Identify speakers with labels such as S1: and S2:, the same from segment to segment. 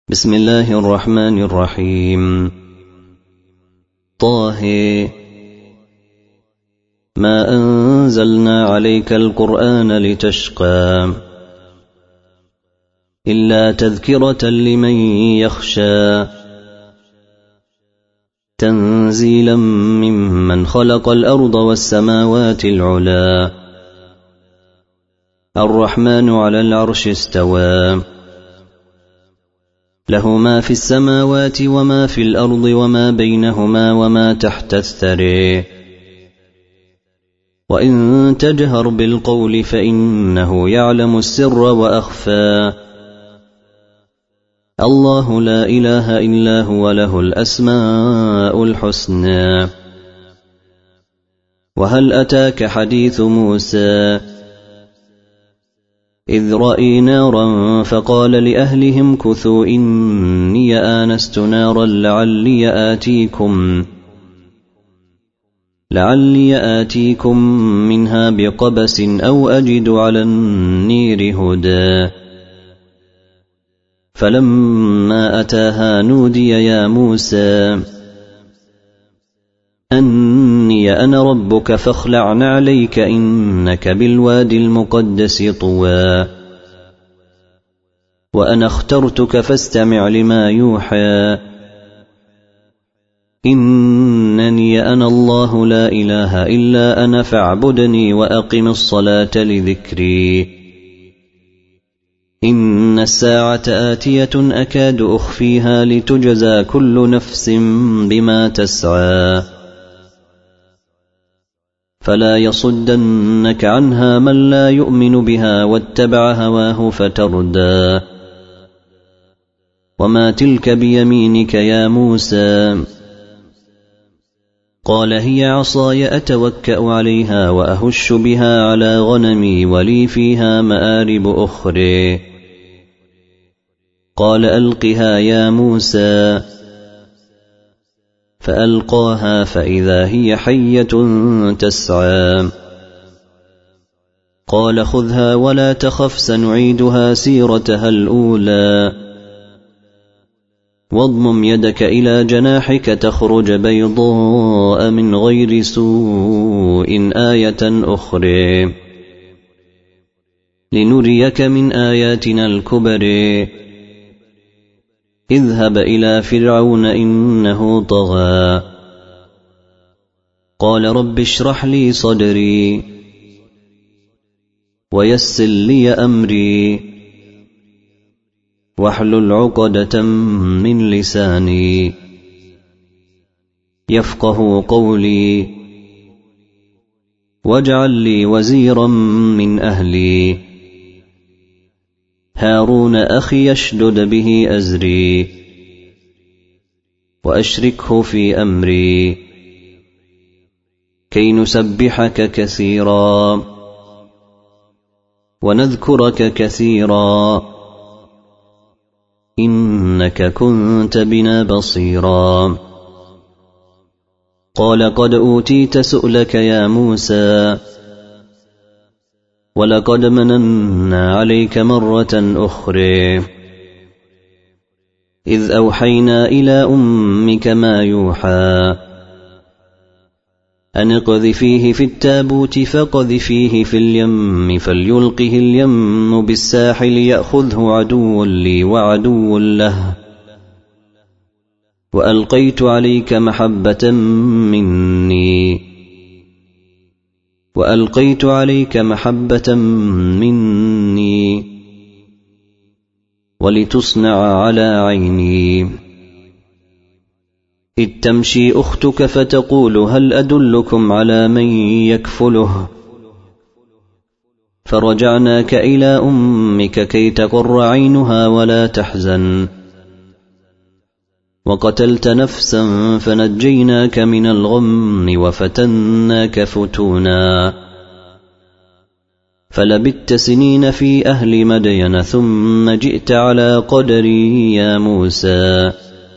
S1: بسم الله الرحمن الرحيم. طه ما أنزلنا عليك القرآن لتشقى إلا تذكرة لمن يخشى تنزيلا ممن خلق الأرض والسماوات العلا الرحمن على العرش استوى له ما في السماوات وما في الأرض وما بينهما وما تحت الثرى وإن تجهر بالقول فإنه يعلم السر وأخفى الله لا إله إلا هو له الأسماء الحسنى. وهل أتاك حديث موسى إذ رأي نارا فقال لأهلهم كثوا إني آنست نارا لعلي آتيكم منها بقبس أو أجد على النير هدى فلما أتاها نودي يا موسى أني أنا ربك فاخلع نعليك إنك بالوادي المقدس طوى وأنا اخترتك فاستمع لما يوحى إنني أنا الله لا إله إلا أنا فاعبدني وأقم الصلاة لذكري إن الساعة آتية أكاد أخفيها لتجزى كل نفس بما تسعى فلا يصدنك عنها من لا يؤمن بها واتبع هواه فتردى وما تلك بيمينك يا موسى قال هي عصاي أتوكأ عليها وأهش بها على غنمي ولي فيها مآرب أخرى قال ألقها يا موسى فألقاها فإذا هي حية تسعى قال خذها ولا تخف سنعيدها سيرتها الأولى واضمم يدك إلى جناحك تخرج بيضاء من غير سوء آية أخرى لنريك من آياتنا الكبر اذهب إلى فرعون إنه طغى قال رب اشرح لي صدري ويسر لي أمري واحلل عقدة من لساني يفقه قولي واجعل لي وزيرا من أهلي هارون أخي يشدد به أزري وأشركه في أمري كي نسبحك كثيرا ونذكرك كثيرا إنك كنت بنا بصيرا قال قد أوتيت سؤلك يا موسى ولقد مننا عليك مرة أخرى إذ أوحينا إلى أمك ما يوحى أن اقذفيه في التابوت فقذفيه في اليم فليلقه اليم بالساحل يأخذه عدو لي وعدو له وألقيت عليك محبة مني ولتصنع على عيني إذ تمشي أختك فتقول هل أدلكم على من يكفله فرجعناك إلى أمك كي تقر عينها ولا تحزن وقتلت نفسا فنجيناك من الغم وفتناك فتونا فلبثت سنين في أهل مدين ثم جئت على قدري يا موسى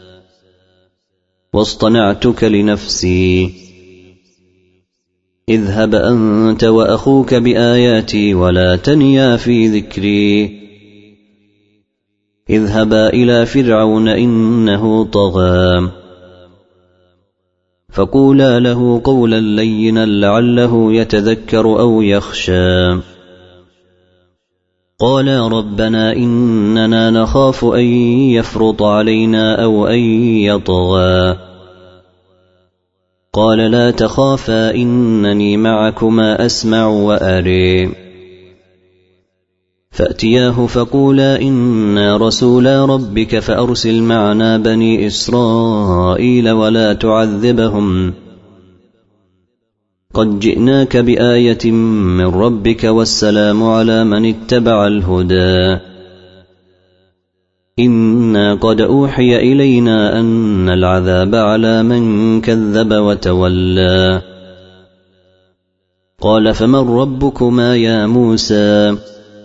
S1: واصطنعتك لنفسي اذهب أنت وأخوك بآياتي ولا تنيا في ذكري اذهبا إلى فرعون إنه طغى فقولا له قولا لينا لعله يتذكر أو يخشى. قالا ربنا إننا نخاف أن يفرط علينا أو أن يطغى. قال لا تخافا إنني معكما أسمع وأري. فأتياه فقولا إنا رسولا ربك فأرسل معنا بني إسرائيل ولا تعذبهم قد جئناك بآية من ربك والسلام على من اتبع الهدى. إنا قد أوحي إلينا أن العذاب على من كذب وتولى. قال فمن ربكما يا موسى؟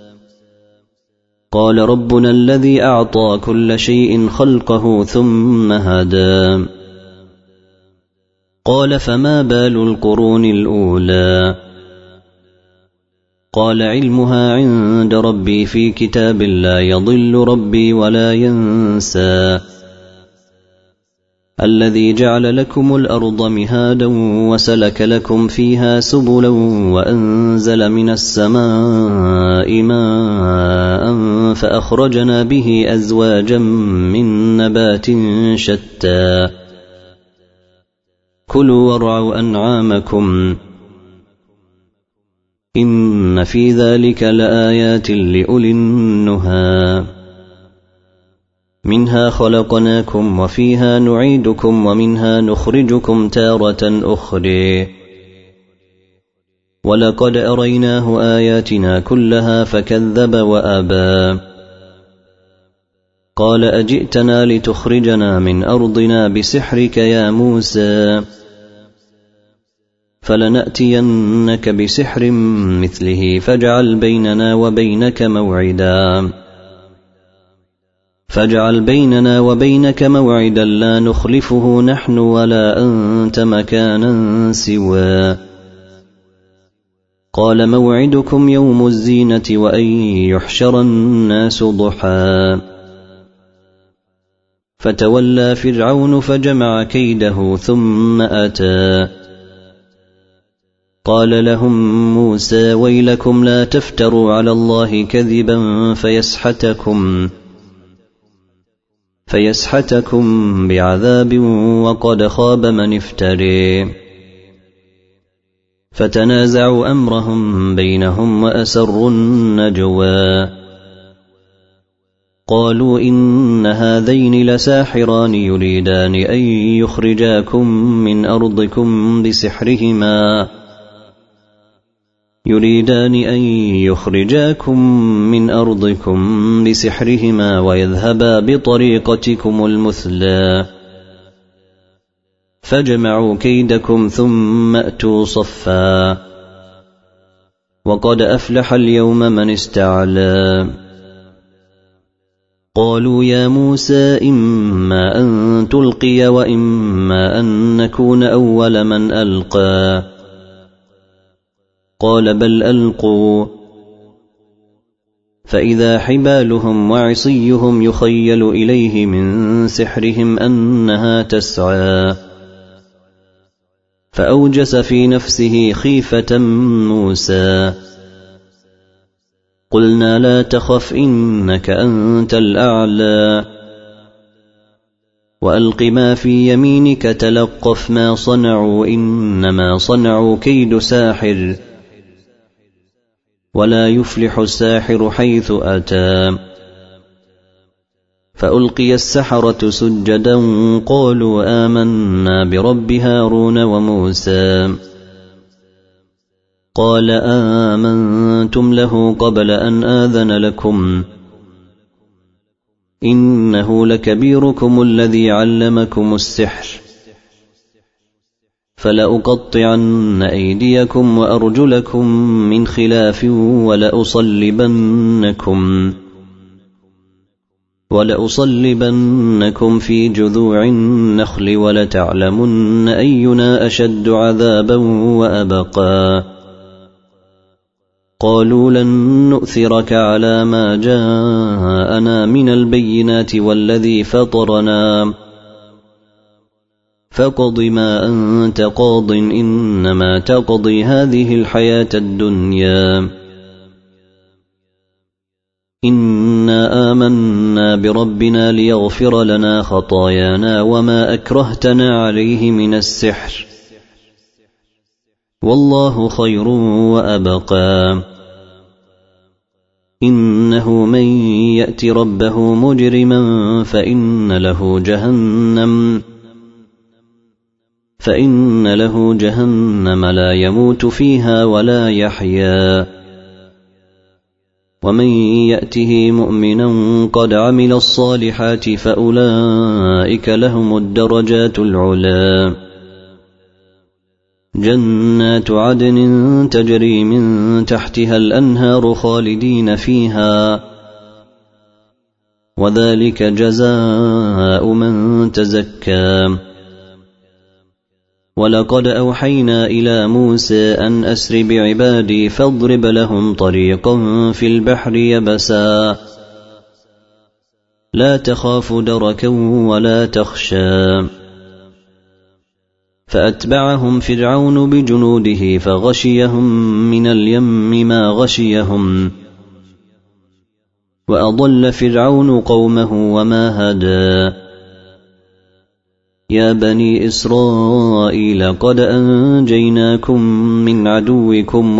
S1: قال ربنا الذي أعطى كل شيء خلقه ثم هدى. قال فما بال القرون الأولى؟ قال علمها عند ربي في كتاب لا يضل ربي ولا ينسى. الذي جعل لكم الأرض مهادا وسلك لكم فيها سبلا وأنزل من السماء ماء فأخرجنا به أزواجا من نبات شتى كلوا وارعوا أنعامكم إن في ذلك لآيات لأولي النهى. منها خلقناكم وفيها نعيدكم ومنها نخرجكم تارة أخرى ولقد أريناه آياتنا كلها فكذب وأبى. قال أجئتنا لتخرجنا من أرضنا بسحرك يا موسى فلنأتينك بسحر مثله فاجعل بيننا وبينك موعدا لا نخلفه نحن ولا أنت مكانا سوى. قال موعدكم يوم الزينة وأن يحشر الناس ضحى. فتولى فرعون فجمع كيده ثم أتى. قال لهم موسى ويلكم لا تفتروا على الله كذبا فيسحتكم بعذاب وقد خاب من افتري. فتنازعوا أمرهم بينهم وأسروا النجوى. قالوا إن هذين لساحران يريدان أن يخرجاكم من أرضكم بسحرهما ويذهبا بطريقتكم المثلى. فاجمعوا كيدكم ثم أتوا صفا وقد أفلح اليوم من استعلى. قالوا يا موسى إما أن تلقي وإما أن نكون أول من ألقى. قال بل ألقوا. فإذا حبالهم وعصيهم يخيل إليه من سحرهم أنها تسعى. فأوجس في نفسه خيفة موسى. قلنا لا تخف إنك أنت الأعلى وألق ما في يمينك تلقف ما صنعوا إنما صنعوا كيد ساحر ولا يفلح الساحر حيث أتى. فألقي السحرة سجدا قالوا آمنا برب هارون وموسى. قال آمنتم له قبل أن آذن لكم إنه لكبيركم الذي علمكم السحر فلأقطعن أيديكم وأرجلكم من خلاف ولأصلبنكم في جذوع النخل ولتعلمن أينا أشد عذابا وأبقى. قالوا لن نؤثرك على ما جاءنا من البينات والذي فطرنا فاقض ما أنت قاض إنما تقضي هذه الحياة الدنيا إنا آمنا بربنا ليغفر لنا خطايانا وما أكرهتنا عليه من السحر والله خير وأبقى إنه من يأت ربه مجرما فإن له جهنم لا يموت فيها ولا يحيا ومن يأته مؤمنا قد عمل الصالحات فأولئك لهم الدرجات العلى جنات عدن تجري من تحتها الأنهار خالدين فيها وذلك جزاء من تزكى ولقد أوحينا إلى موسى أن أسر بعبادي فاضرب لهم طريقا في البحر يبسا لا تخاف دركا ولا تخشى فأتبعهم فرعون بجنوده فغشيهم من اليم ما غشيهم وأضل فرعون قومه وما هدى يا بني إسرائيل قد أنجيناكم من عدوكم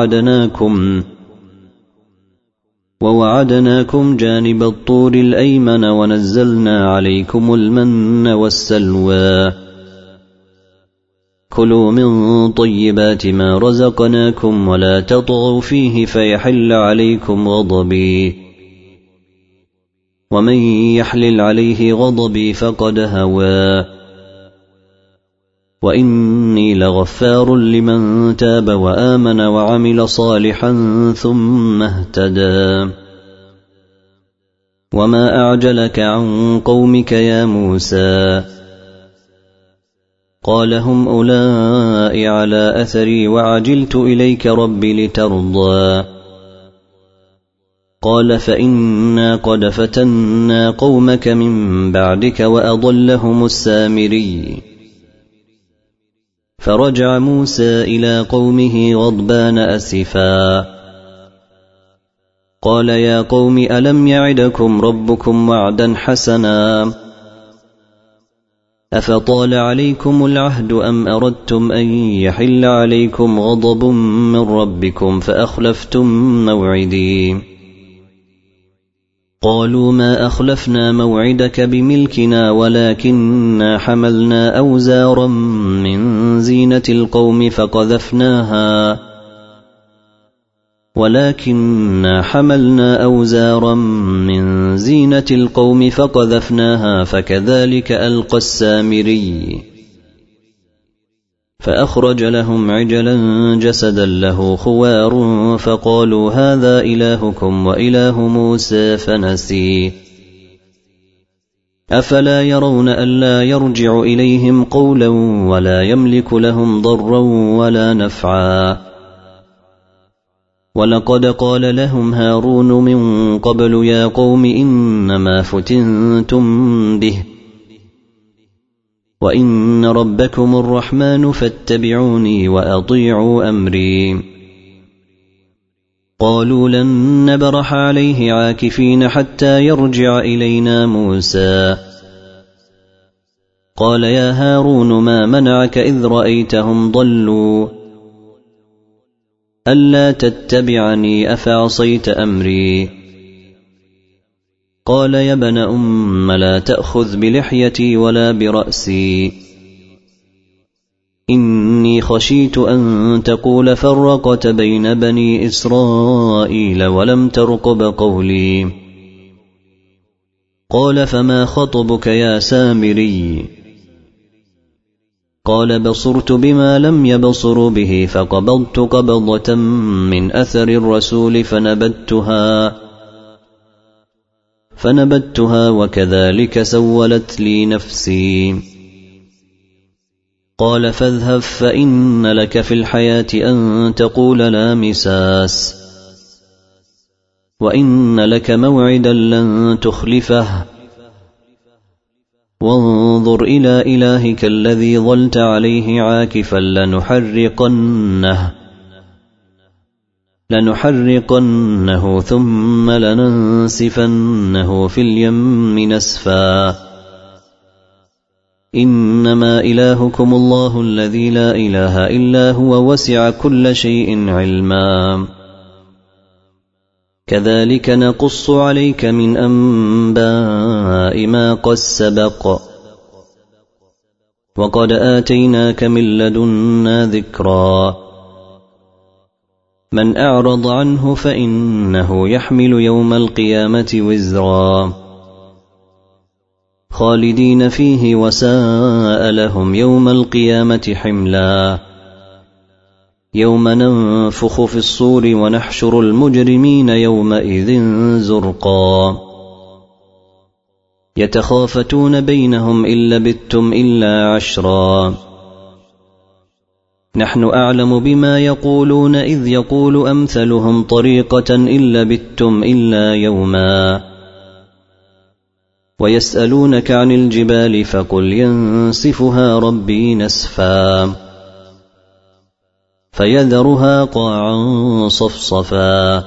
S1: ووعدناكم جانب الطور الأيمن ونزلنا عليكم المن والسلوى كلوا من طيبات ما رزقناكم ولا تطغوا فيه فيحل عليكم غضبي ومن يحلل عليه غضبي فقد هوى وإني لغفار لمن تاب وآمن وعمل صالحا ثم اهتدى وما أعجلك عن قومك يا موسى قال هم أولئك على أثري وعجلت إليك رب لترضى قال فإنا قد فتنا قومك من بعدك وأضلهم السامري فرجع موسى إلى قومه غضبان أسفا قال يا قوم ألم يعدكم ربكم وعدا حسنا أفطال عليكم العهد أم أردتم أن يحل عليكم غضب من ربكم فأخلفتم موعدي قالوا ما أخلفنا موعدك بملكنا ولكننا حملنا أوزارا من زينة القوم فقذفناها فكذلك ألقى السامري فأخرج لهم عجلا جسدا له خوار فقالوا هذا إلهكم وإله موسى فنسي أفلا يرون ألا يرجع إليهم قولا ولا يملك لهم ضرا ولا نفعا ولقد قال لهم هارون من قبل يا قوم إنما فتنتم به وإن ربكم الرحمن فاتبعوني وأطيعوا أمري قالوا لن نبرح عليه عاكفين حتى يرجع إلينا موسى قال يا هارون ما منعك إذ رأيتهم ضلوا ألا تتبعني أفعصيت أمري قال يا ابن أم لا تأخذ بلحيتي ولا برأسي إني خشيت أن تقول فرقت بين بني إسرائيل ولم ترقب قولي قال فما خطبك يا سامري قال بصرت بما لم يبصروا به فقبضت قبضة من أثر الرسول فنبتها وكذلك سولت لي نفسي قال فاذهب فإن لك في الحياة أن تقول لا مساس وإن لك موعدا لن تخلفه وانظر إلى إلهك الذي ظلت عليه عاكفا لنحرقنه ثم لننسفنه في اليم نسفا إنما إلهكم الله الذي لا إله إلا هو وسع كل شيء علما كذلك نقص عليك من أنباء ما قد سبق وقد آتيناك من لدنا ذكرا من أعرض عنه فإنه يحمل يوم القيامة وزرا خالدين فيه وساء لهم يوم القيامة حملا يوم ننفخ في الصور ونحشر المجرمين يومئذ زرقا يتخافتون بينهم إن لبثتم إلا عشرا نحن أعلم بما يقولون إذ يقول أمثلهم طريقة إن لبثتم إلا يوما ويسألونك عن الجبال فقل ينسفها ربي نسفا فيذرها قاعا صفصفا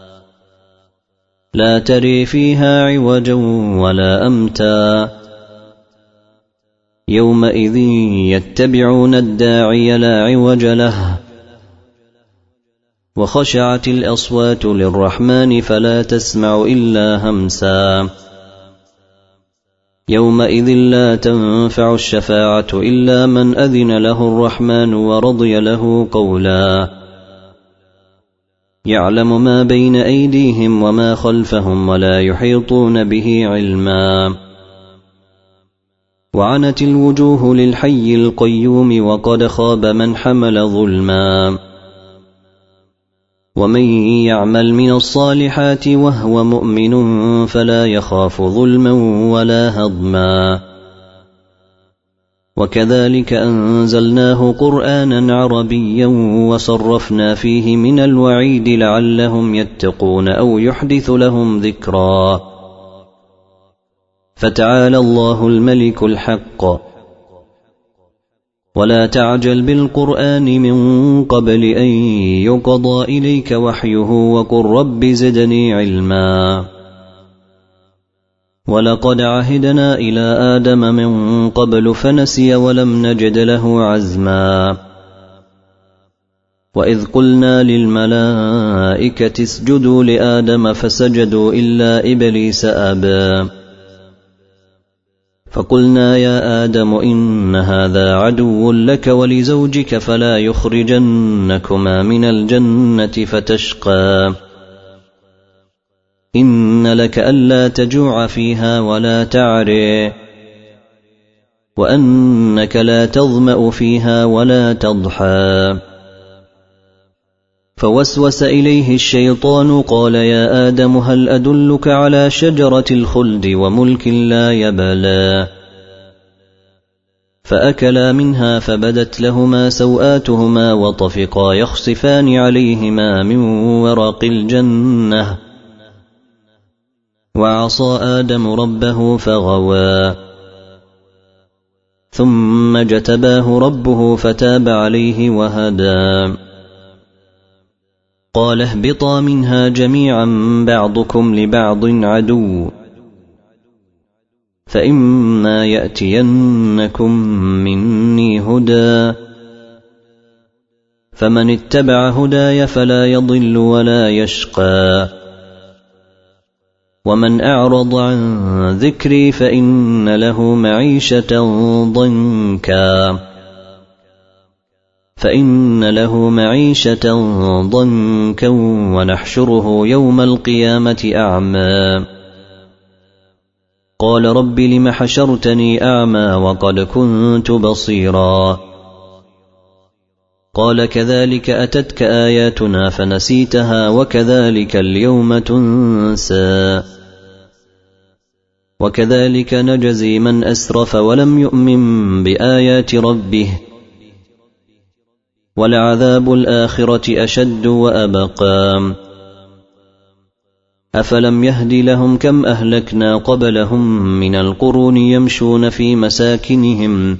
S1: لا تري فيها عوجا ولا أمتا يومئذ يتبعون الداعي لا عوج له وخشعت الأصوات للرحمن فلا تسمع إلا همسا يومئذ لا تنفع الشفاعة إلا من أذن له الرحمن ورضي له قولا يعلم ما بين أيديهم وما خلفهم ولا يحيطون به علما وعنت الوجوه للحي القيوم وقد خاب من حمل ظلما ومن يعمل من الصالحات وهو مؤمن فلا يخاف ظلما ولا هضما وكذلك أنزلناه قرآنا عربيا وصرفنا فيه من الوعيد لعلهم يتقون أو يحدث لهم ذكرا فتعالى الله الملك الحق ولا تعجل بالقرآن من قبل أن يقضى إليك وحيه وقل رب زدني علما ولقد عهدنا إلى آدم من قبل فنسي ولم نجد له عزما وإذ قلنا للملائكة اسجدوا لآدم فسجدوا إلا إبليس أبى فقلنا يا آدم إن هذا عدو لك ولزوجك فلا يخرجنكما من الجنة فتشقى إن لك ألا تجوع فيها ولا تعري وأنك لا تظمأ فيها ولا تضحى فوسوس إليه الشيطان قال يا آدم هل أدلك على شجرة الخلد وملك لا يبلى فأكلا منها فبدت لهما سوآتهما وطفقا يخصفان عليهما من ورق الجنة وعصى آدم ربه فغوى ثم اجتباه ربه فتاب عليه وهدى قال اهبطا منها جميعا بعضكم لبعض عدو فإما يأتينكم مني هدى فمن اتبع هداي فلا يضل ولا يشقى ومن أعرض عن ذكري فإن له معيشة ضنكا ونحشره يوم القيامة أعمى قال رب لم حشرتني أعمى وقد كنت بصيرا قال كذلك أتتك آياتنا فنسيتها وكذلك اليوم تنسى وكذلك نجزي من أسرف ولم يؤمن بآيات ربه ولعذاب الآخرة أشد وأبقى أفلم يهد لهم كم أهلكنا قبلهم من القرون يمشون في مساكنهم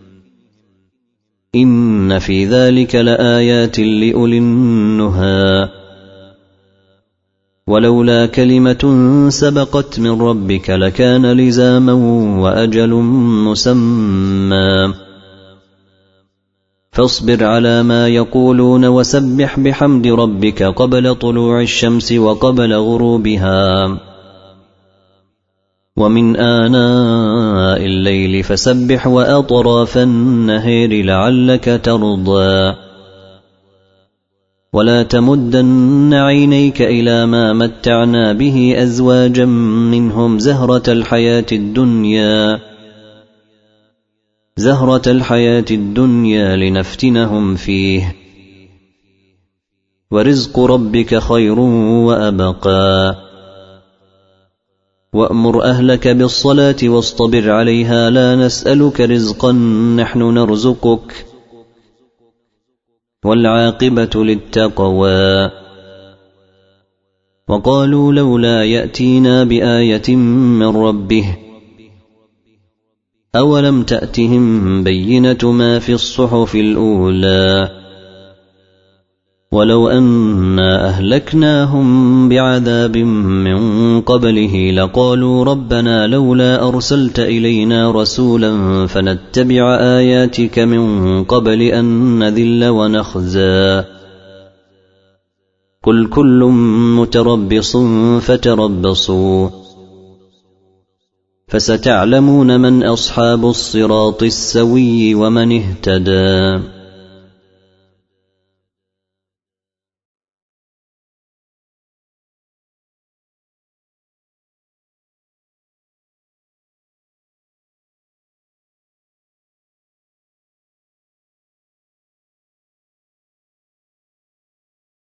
S1: إن في ذلك لآيات لأولي النهى ولولا كلمة سبقت من ربك لكان لزاما وأجل مسمى فاصبر على ما يقولون وسبح بحمد ربك قبل طلوع الشمس وقبل غروبها ومن آناء الليل فسبح وأطراف النهار لعلك ترضى ولا تمدن عينيك إلى ما متعنا به أزواجا منهم زهرة الحياة الدنيا لنفتنهم فيه ورزق ربك خير وأبقى وأمر أهلك بالصلاة واصطبر عليها لا نسألك رزقا نحن نرزقك والعاقبة للتقوى وقالوا لولا يأتينا بآية من ربه أولم تأتهم بينة ما في الصحف الأولى ولو أنا أهلكناهم بعذاب من قبله لقالوا ربنا لولا أرسلت إلينا رسولا فنتبع آياتك من قبل أن نذل ونخزى قل كل متربص فتربصوا فستعلمون من أصحاب الصراط السوي ومن اهتدى